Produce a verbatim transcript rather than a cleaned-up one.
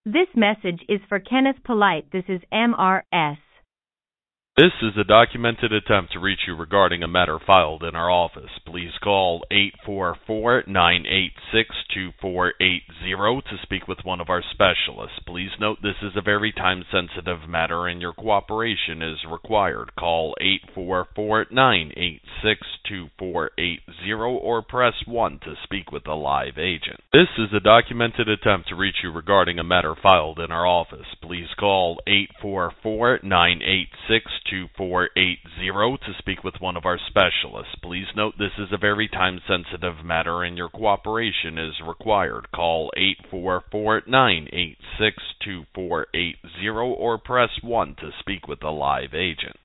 This message is for Kenneth Polite. This is M R S. This is a documented attempt to reach you regarding a matter filed in our office. Please call eight four four, nine eight six, two four eight zero to speak with one of our specialists. Please note this is a very time-sensitive matter and your cooperation is required. Call eight four four, nine eight six, two four eight zero or press one to speak with a live agent. This is a documented attempt to reach you regarding a matter filed in our office. Please call eight four four, nine eight six, two four eight zero to speak with one of our specialists. Please note this is a very time-sensitive matter and your cooperation is required. Call eight four four, nine eight six, two four eight zero or press one to speak with a live agent.